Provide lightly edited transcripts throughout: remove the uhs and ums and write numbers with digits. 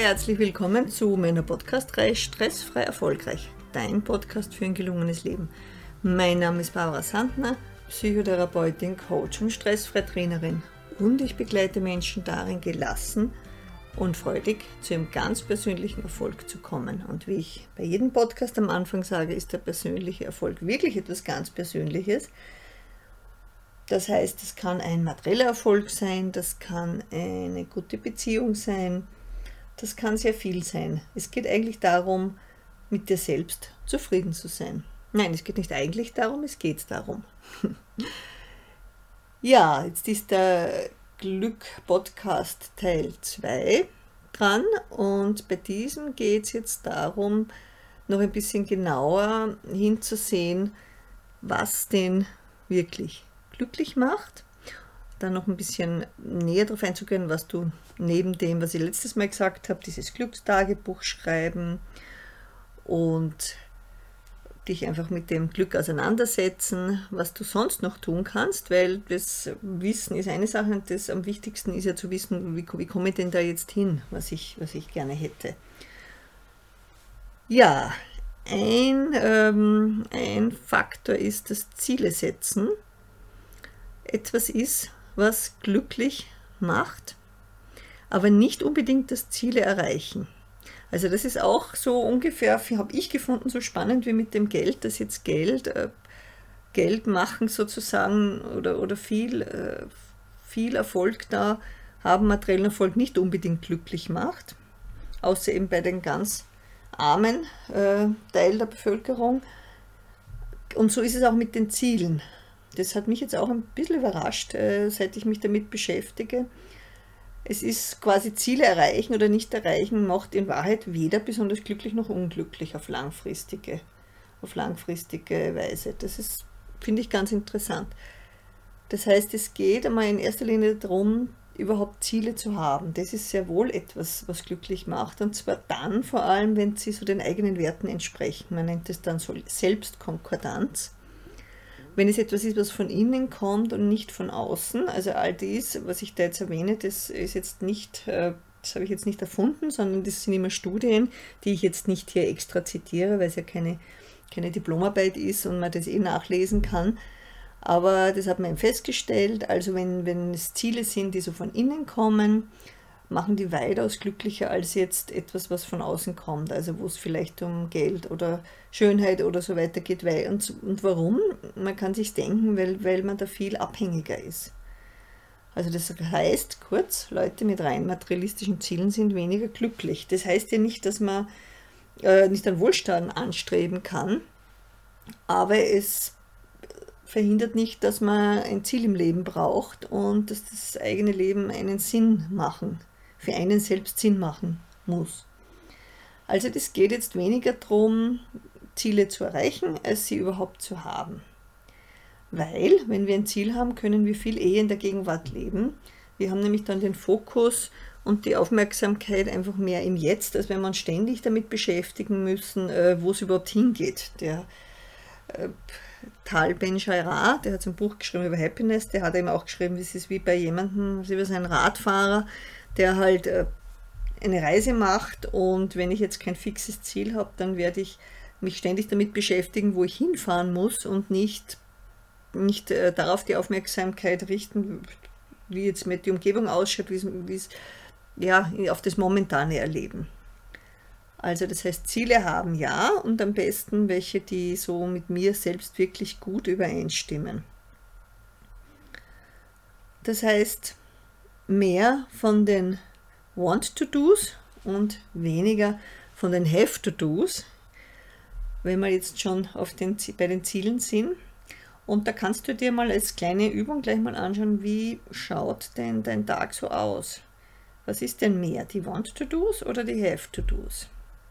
herzlich willkommen zu meiner Podcast-Reihe Stressfrei Erfolgreich, dein Podcast für ein gelungenes Leben. Mein Name ist Barbara Sandner, Psychotherapeutin, Coach und stressfreie Trainerin und ich begleite Menschen darin, gelassen und freudig zu ihrem ganz persönlichen Erfolg zu kommen. Und wie ich bei jedem Podcast am Anfang sage, ist der persönliche Erfolg wirklich etwas ganz Persönliches. Das heißt, es kann ein materieller Erfolg sein, das kann eine gute Beziehung sein, das kann sehr viel sein. Es geht eigentlich darum, mit dir selbst zufrieden zu sein. Nein, es geht nicht eigentlich darum, es geht darum. Ja, jetzt ist der Glück-Podcast Teil 2 dran und bei diesem geht es jetzt darum, noch ein bisschen genauer hinzusehen, was denn wirklich glücklich macht. Dann noch ein bisschen näher darauf einzugehen, was du neben dem, was ich letztes Mal gesagt habe, dieses Glückstagebuch schreiben und dich einfach mit dem Glück auseinandersetzen, was du sonst noch tun kannst, weil das Wissen ist eine Sache und das am wichtigsten ist ja zu wissen, wie komme ich denn da jetzt hin, was ich gerne hätte. Ja, ein Faktor ist das Ziele setzen. Etwas ist, was glücklich macht, aber nicht unbedingt das Ziele erreichen. Also das ist auch so ungefähr, habe ich gefunden, so spannend wie mit dem Geld, dass jetzt Geld machen sozusagen oder viel Erfolg da haben, materiellen Erfolg nicht unbedingt glücklich macht, außer eben bei den ganz armen Teil der Bevölkerung. Und so ist es auch mit den Zielen. Das hat mich jetzt auch ein bisschen überrascht, seit ich mich damit beschäftige. Es ist quasi Ziele erreichen oder nicht erreichen, macht in Wahrheit weder besonders glücklich noch unglücklich auf langfristige Weise. Das ist, finde ich, ganz interessant. Das heißt, es geht einmal in erster Linie darum, überhaupt Ziele zu haben. Das ist sehr wohl etwas, was glücklich macht. Und zwar dann vor allem, wenn sie so den eigenen Werten entsprechen. Man nennt es dann so Selbstkonkordanz. Wenn es etwas ist, was von innen kommt und nicht von außen, also all dies, was ich da jetzt erwähne, das ist jetzt nicht, das habe ich jetzt nicht erfunden, sondern das sind immer Studien, die ich jetzt nicht hier extra zitiere, weil es ja keine Diplomarbeit ist und man das nachlesen kann. Aber das hat man eben festgestellt, also wenn es Ziele sind, die so von innen kommen, machen die weitaus glücklicher als jetzt etwas, was von außen kommt, also wo es vielleicht um Geld oder Schönheit oder so weiter geht. Und warum? Man kann sich denken, weil man da viel abhängiger ist. Also das heißt, kurz, Leute mit rein materialistischen Zielen sind weniger glücklich. Das heißt ja nicht, dass man nicht an Wohlstand anstreben kann, aber es verhindert nicht, dass man ein Ziel im Leben braucht und dass das eigene Leben für einen selbst Sinn machen muss. Also das geht jetzt weniger darum, Ziele zu erreichen, als sie überhaupt zu haben. Weil, wenn wir ein Ziel haben, können wir viel eher in der Gegenwart leben. Wir haben nämlich dann den Fokus und die Aufmerksamkeit einfach mehr im Jetzt, als wenn wir uns ständig damit beschäftigen müssen, wo es überhaupt hingeht. Der Tal Ben-Shahar, der hat so ein Buch geschrieben über Happiness, der hat eben auch geschrieben, es ist wie bei jemandem, wie so ein Radfahrer, der halt eine Reise macht und wenn ich jetzt kein fixes Ziel habe, dann werde ich mich ständig damit beschäftigen, wo ich hinfahren muss und nicht darauf die Aufmerksamkeit richten, wie jetzt mit die Umgebung ausschaut, wie es auf das momentane Erleben. Also das heißt, Ziele haben ja und am besten welche, die so mit mir selbst wirklich gut übereinstimmen. Das heißt, mehr von den Want-to-Dos und weniger von den Have-to-Dos, wenn wir jetzt schon bei den Zielen sind. Und da kannst du dir mal als kleine Übung gleich mal anschauen, wie schaut denn dein Tag so aus? Was ist denn mehr, die Want-to-Dos oder die Have-to-Dos?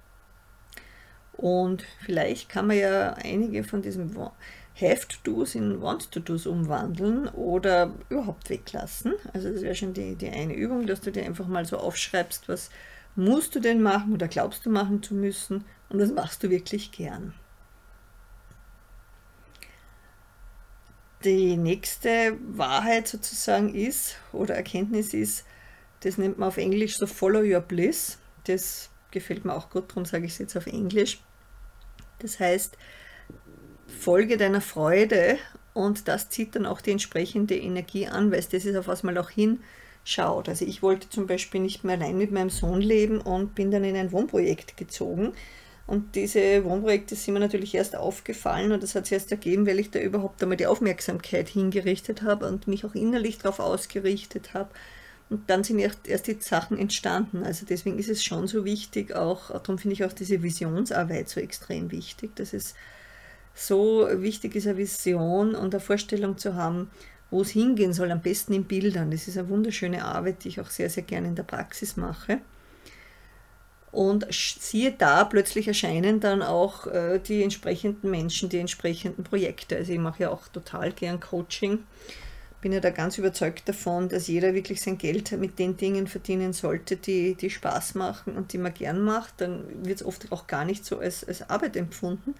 Und vielleicht kann man ja einige von diesen Have-to-Dos in Want-to-Dos umwandeln oder überhaupt weglassen. Also das wäre schon die eine Übung, dass du dir einfach mal so aufschreibst, was musst du denn machen oder glaubst du machen zu müssen und was machst du wirklich gern. Die nächste Wahrheit sozusagen ist oder Erkenntnis ist, das nennt man auf Englisch so Follow Your Bliss. Das gefällt mir auch gut, darum sage ich es jetzt auf Englisch. Das heißt, folge deiner Freude und das zieht dann auch die entsprechende Energie an, weil es das ist, auf was man auch hinschaut. Also ich wollte zum Beispiel nicht mehr allein mit meinem Sohn leben und bin dann in ein Wohnprojekt gezogen. Und diese Wohnprojekte sind mir natürlich erst aufgefallen und das hat sich erst ergeben, weil ich da überhaupt einmal die Aufmerksamkeit hingerichtet habe und mich auch innerlich darauf ausgerichtet habe. Und dann sind erst die Sachen entstanden. Also deswegen ist es schon so wichtig, auch darum finde ich auch diese Visionsarbeit so extrem wichtig, dass es so wichtig ist, eine Vision und eine Vorstellung zu haben, wo es hingehen soll, am besten in Bildern. Das ist eine wunderschöne Arbeit, die ich auch sehr, sehr gerne in der Praxis mache. Und siehe da, plötzlich erscheinen dann auch die entsprechenden Menschen, die entsprechenden Projekte. Also ich mache ja auch total gern Coaching. Bin ja da ganz überzeugt davon, dass jeder wirklich sein Geld mit den Dingen verdienen sollte, die Spaß machen und die man gern macht. Dann wird es oft auch gar nicht so als Arbeit empfunden.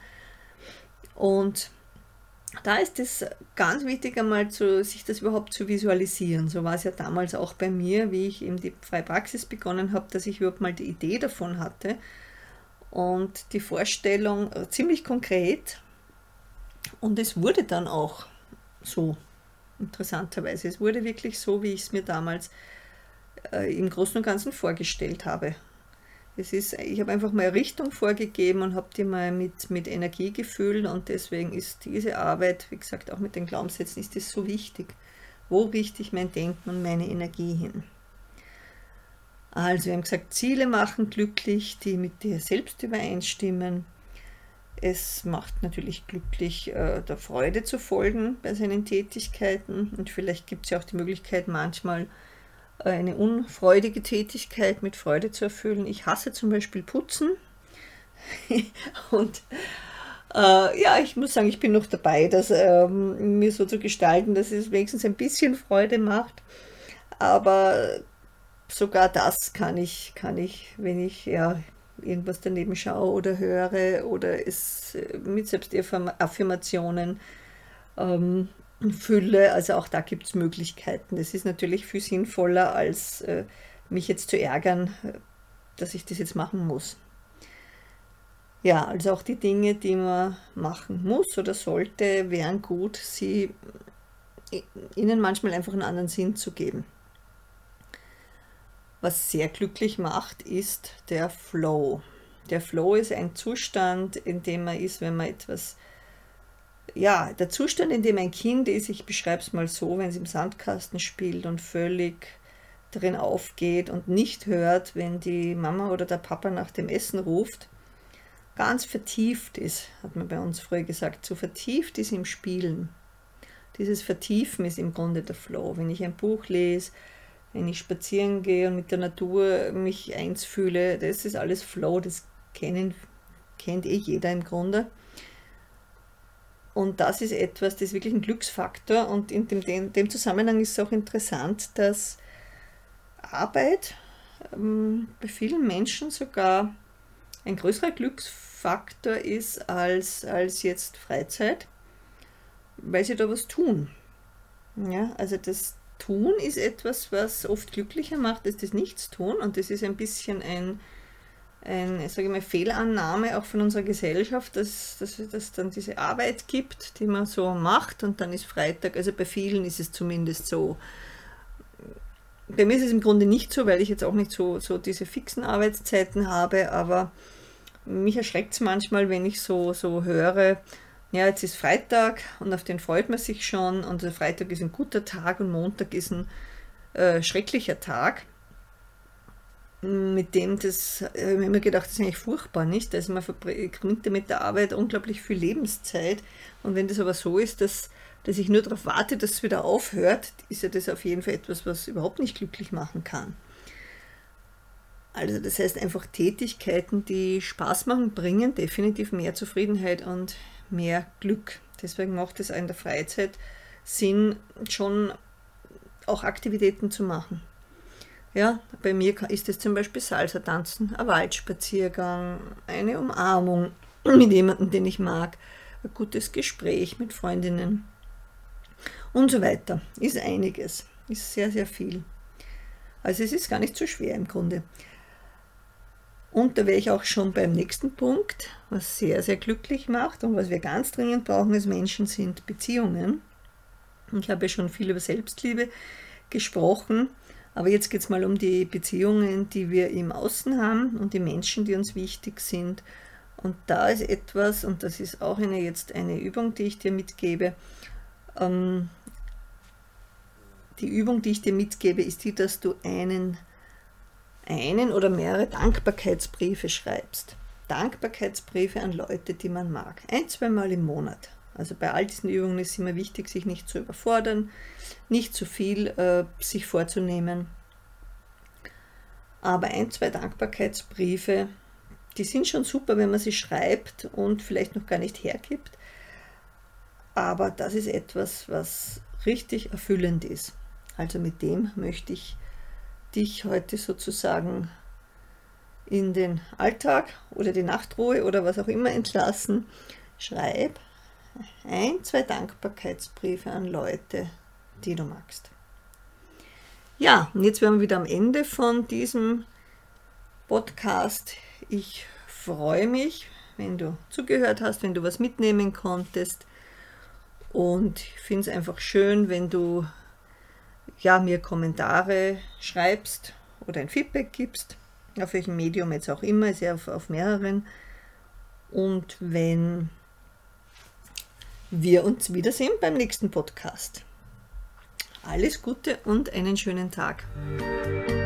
Und da ist es ganz wichtig, einmal sich das überhaupt zu visualisieren. So war es ja damals auch bei mir, wie ich eben die freie Praxis begonnen habe, dass ich überhaupt mal die Idee davon hatte und die Vorstellung ziemlich konkret. Und es wurde dann auch so, interessanterweise. Es wurde wirklich so, wie ich es mir damals im Großen und Ganzen vorgestellt habe. Ich habe einfach mal eine Richtung vorgegeben und habe die mal mit Energie gefüllt und deswegen ist diese Arbeit, wie gesagt, auch mit den Glaubenssätzen, ist das so wichtig. Wo richte ich mein Denken und meine Energie hin? Also wir haben gesagt, Ziele machen glücklich, die mit dir selbst übereinstimmen. Es macht natürlich glücklich, der Freude zu folgen bei seinen Tätigkeiten und vielleicht gibt es ja auch die Möglichkeit, manchmal eine unfreudige Tätigkeit mit Freude zu erfüllen. Ich hasse zum Beispiel Putzen und ja, ich muss sagen, ich bin noch dabei, das mir so zu gestalten, dass es wenigstens ein bisschen Freude macht, aber sogar das kann ich, wenn ich ja irgendwas daneben schaue oder höre oder es mit Selbstaffirmationen fülle. Also auch da gibt es Möglichkeiten. Das ist natürlich viel sinnvoller, als mich jetzt zu ärgern, dass ich das jetzt machen muss. Ja, also auch die Dinge, die man machen muss oder sollte, wären gut, ihnen manchmal einfach einen anderen Sinn zu geben. Was sehr glücklich macht, ist der Flow. Der Flow ist ein Zustand, in dem man ist, wenn man etwas, ja, der Zustand, in dem ein Kind ist, ich beschreibe es mal so, wenn es im Sandkasten spielt und völlig darin aufgeht und nicht hört, wenn die Mama oder der Papa nach dem Essen ruft, ganz vertieft ist, hat man bei uns früher gesagt, so vertieft ist im Spielen. Dieses Vertiefen ist im Grunde der Flow. Wenn ich ein Buch lese, wenn ich spazieren gehe und mit der Natur mich eins fühle, das ist alles Flow, das kennt eh jeder im Grunde. Und das ist etwas, das ist wirklich ein Glücksfaktor und in dem Zusammenhang ist es auch interessant, dass Arbeit bei vielen Menschen sogar ein größerer Glücksfaktor ist als jetzt Freizeit, weil sie da was tun. Ja, also das Tun ist etwas, was oft glücklicher macht als das Nichtstun und das ist ein bisschen sage ich mal, Fehlannahme auch von unserer Gesellschaft, dass es dann diese Arbeit gibt, die man so macht und dann ist Freitag, also bei vielen ist es zumindest so. Bei mir ist es im Grunde nicht so, weil ich jetzt auch nicht so diese fixen Arbeitszeiten habe, aber mich erschreckt es manchmal, wenn ich so höre, ja, jetzt ist Freitag und auf den freut man sich schon und der Freitag ist ein guter Tag und Montag ist ein schrecklicher Tag. Mit dem, das habe ich mir gedacht, das ist eigentlich furchtbar, nicht? Also man verbringt ja mit der Arbeit unglaublich viel Lebenszeit und wenn das aber so ist, dass ich nur darauf warte, dass es wieder aufhört, ist ja das auf jeden Fall etwas, was überhaupt nicht glücklich machen kann. Also das heißt einfach Tätigkeiten, die Spaß machen, bringen definitiv mehr Zufriedenheit und mehr Glück. Deswegen macht es in der Freizeit Sinn, schon auch Aktivitäten zu machen. Ja, bei mir ist es zum Beispiel Salsa tanzen, ein Waldspaziergang, eine Umarmung mit jemandem, den ich mag, ein gutes Gespräch mit Freundinnen und so weiter. Ist einiges, ist sehr, sehr viel. Also es ist gar nicht so schwer im Grunde. Und da wäre ich auch schon beim nächsten Punkt, was sehr, sehr glücklich macht und was wir ganz dringend brauchen als Menschen, sind Beziehungen. Ich habe ja schon viel über Selbstliebe gesprochen, aber jetzt geht es mal um die Beziehungen, die wir im Außen haben und die Menschen, die uns wichtig sind. Und da ist etwas, und das ist auch jetzt eine Übung, die ich dir mitgebe. Die Übung, die ich dir mitgebe, ist die, dass du einen oder mehrere Dankbarkeitsbriefe schreibst. Dankbarkeitsbriefe an Leute, die man mag. 1-2 Mal im Monat. Also bei all diesen Übungen ist es immer wichtig, sich nicht zu überfordern, nicht zu viel sich vorzunehmen. Aber 1-2 Dankbarkeitsbriefe, die sind schon super, wenn man sie schreibt und vielleicht noch gar nicht hergibt. Aber das ist etwas, was richtig erfüllend ist. Also mit dem möchte ich dich heute sozusagen in den Alltag oder die Nachtruhe oder was auch immer entlassen. Schreib 1-2 Dankbarkeitsbriefe an Leute, die du magst. Ja, und jetzt wären wir wieder am Ende von diesem Podcast. Ich freue mich, wenn du zugehört hast, wenn du was mitnehmen konntest. Und ich finde es einfach schön, wenn du mir Kommentare schreibst oder ein Feedback gibst, auf welchem Medium jetzt auch immer, ist ja auf mehreren. Und wenn wir uns wiedersehen beim nächsten Podcast. Alles Gute und einen schönen Tag.